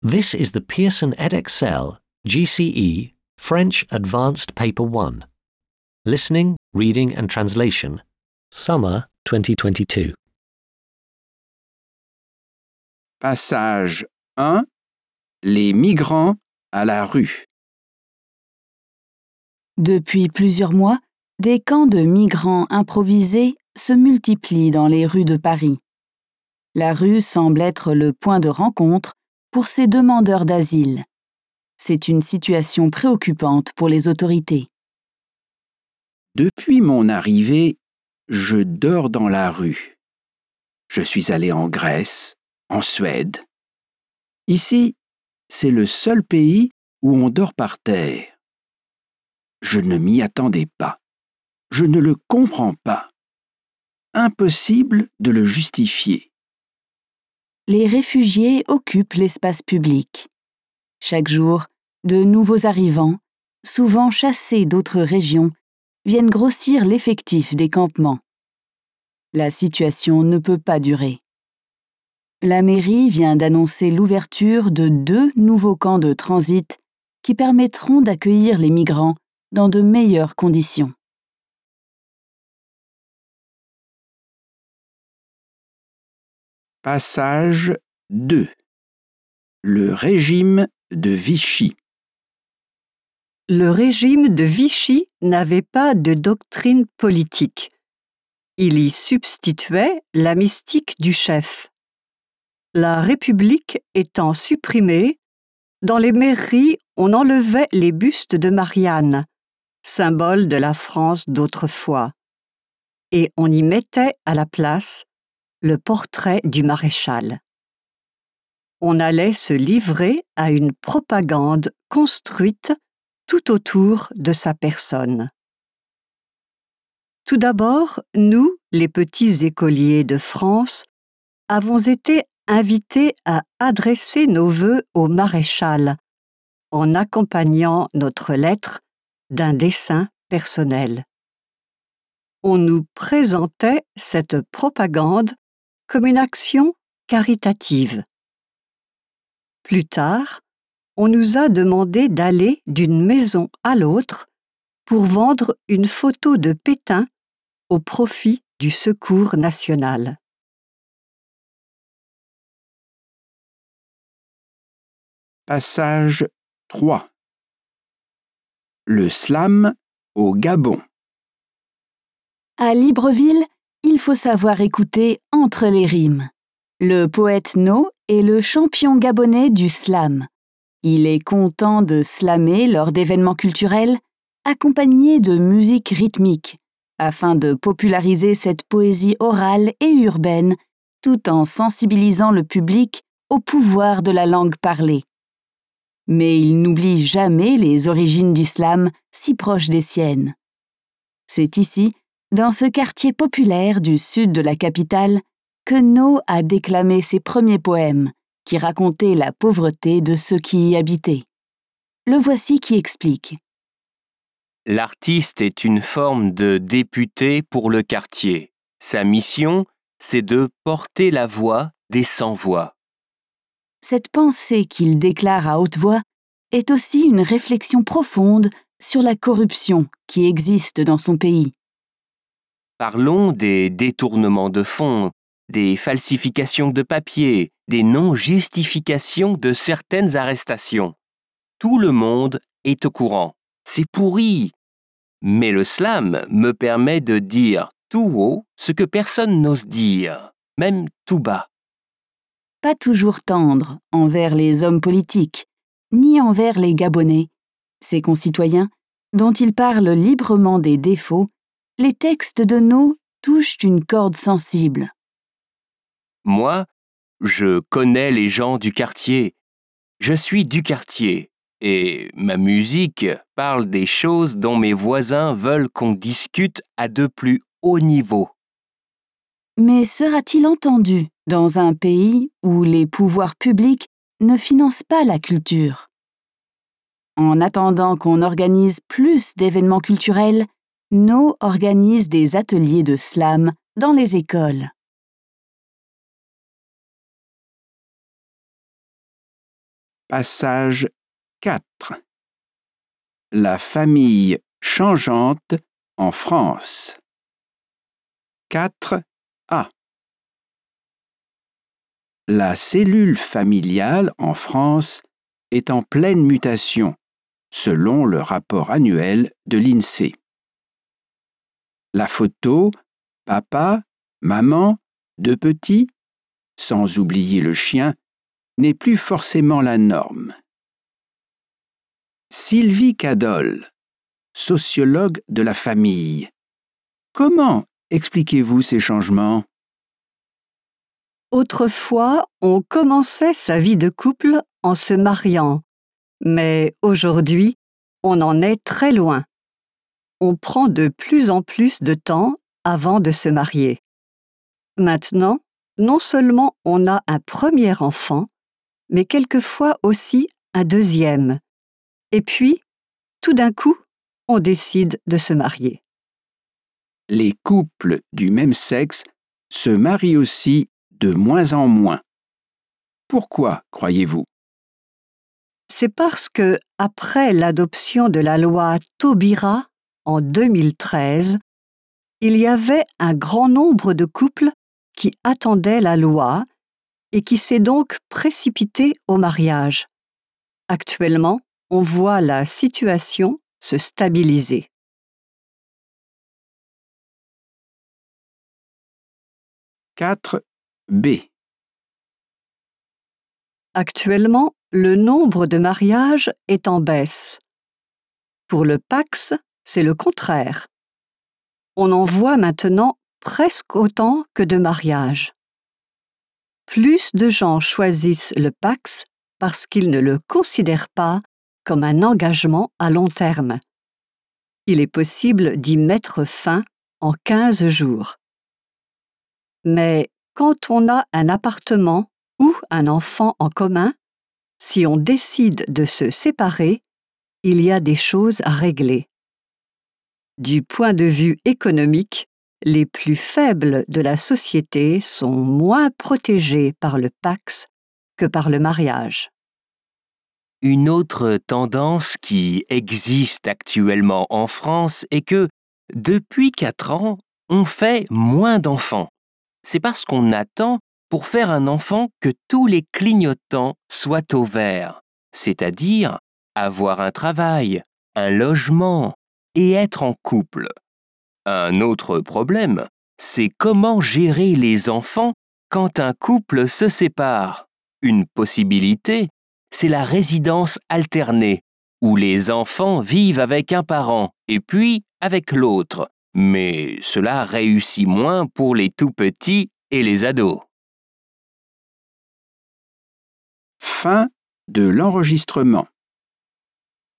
This is the Pearson edXL GCE French Advanced Paper 1. Listening, Reading and Translation. Summer 2022. Passage 1. Les migrants à la rue. Depuis plusieurs mois, des camps de migrants improvisés se multiplient dans les rues de Paris. La rue semble être le point de rencontre pour ces demandeurs d'asile. C'est une situation préoccupante pour les autorités. Depuis mon arrivée, je dors dans la rue. Je suis allé en Grèce, en Suède. Ici, c'est le seul pays où on dort par terre. Je ne m'y attendais pas. Je ne le comprends pas. Impossible de le justifier. Les réfugiés occupent l'espace public. Chaque jour, de nouveaux arrivants, souvent chassés d'autres régions, viennent grossir l'effectif des campements. La situation ne peut pas durer. La mairie vient d'annoncer l'ouverture de 2 nouveaux camps de transit qui permettront d'accueillir les migrants dans de meilleures conditions. Passage 2. Le régime de Vichy. Le régime de Vichy n'avait pas de doctrine politique. Il y substituait la mystique du chef. La République étant supprimée, dans les mairies, on enlevait les bustes de Marianne, symbole de la France d'autrefois, et on y mettait à la place le portrait du maréchal. On allait se livrer à une propagande construite tout autour de sa personne. Tout d'abord, nous, les petits écoliers de France, avons été invités à adresser nos vœux au maréchal en accompagnant notre lettre d'un dessin personnel. On nous présentait cette propagande comme une action caritative. Plus tard, on nous a demandé d'aller d'une maison à l'autre pour vendre une photo de Pétain au profit du Secours national. Passage 3. Le slam au Gabon. À Libreville, il faut savoir écouter entre les rimes. Le poète No est le champion gabonais du slam. Il est content de slammer lors d'événements culturels, accompagnés de musique rythmique, afin de populariser cette poésie orale et urbaine, tout en sensibilisant le public au pouvoir de la langue parlée. Mais il n'oublie jamais les origines du slam, si proches des siennes. C'est ici, dans ce quartier populaire du sud de la capitale, que No a déclamé ses premiers poèmes, qui racontaient la pauvreté de ceux qui y habitaient. Le voici qui explique. L'artiste est une forme de député pour le quartier. Sa mission, c'est de porter la voix des sans-voix. Cette pensée qu'il déclare à haute voix est aussi une réflexion profonde sur la corruption qui existe dans son pays. Parlons des détournements de fonds, des falsifications de papier, des non-justifications de certaines arrestations. Tout le monde est au courant. C'est pourri. Mais le slam me permet de dire tout haut ce que personne n'ose dire, même tout bas. Pas toujours tendre envers les hommes politiques, ni envers les Gabonais, ses concitoyens, dont il parle librement des défauts, les textes de No touchent une corde sensible. Moi, je connais les gens du quartier. Je suis du quartier. Et ma musique parle des choses dont mes voisins veulent qu'on discute à de plus haut niveau. Mais sera-t-il entendu dans un pays où les pouvoirs publics ne financent pas la culture? En attendant qu'on organise plus d'événements culturels, No organise des ateliers de slam dans les écoles. Passage 4. La famille changeante en France. 4a. La cellule familiale en France est en pleine mutation, selon le rapport annuel de l'INSEE. La photo, papa, maman, 2 petits, sans oublier le chien, n'est plus forcément la norme. Sylvie Cadol, sociologue de la famille. Comment expliquez-vous ces changements ? Autrefois, on commençait sa vie de couple en se mariant, mais aujourd'hui, on en est très loin. On prend de plus en plus de temps avant de se marier. Maintenant, non seulement on a un premier enfant, mais quelquefois aussi un deuxième. Et puis, tout d'un coup, on décide de se marier. Les couples du même sexe se marient aussi de moins en moins. Pourquoi, croyez-vous ? C'est parce que, après l'adoption de la loi Taubira en 2013, il y avait un grand nombre de couples qui attendaient la loi et qui s'est donc précipité au mariage. Actuellement, on voit la situation se stabiliser. « 4b. Actuellement, le nombre de mariages est en baisse. Pour le Pacs, c'est le contraire. On en voit maintenant presque autant que de mariages. Plus de gens choisissent le Pacs parce qu'ils ne le considèrent pas comme un engagement à long terme. Il est possible d'y mettre fin en 15 jours. Mais quand on a un appartement ou un enfant en commun, si on décide de se séparer, il y a des choses à régler. Du point de vue économique, les plus faibles de la société sont moins protégés par le Pacs que par le mariage. Une autre tendance qui existe actuellement en France est que, depuis 4 ans, on fait moins d'enfants. C'est parce qu'on attend pour faire un enfant que tous les clignotants soient au vert, c'est-à-dire avoir un travail, un logement et être en couple. Un autre problème, c'est comment gérer les enfants quand un couple se sépare. Une possibilité, c'est la résidence alternée, où les enfants vivent avec un parent et puis avec l'autre. Mais cela réussit moins pour les tout-petits et les ados. Fin de l'enregistrement.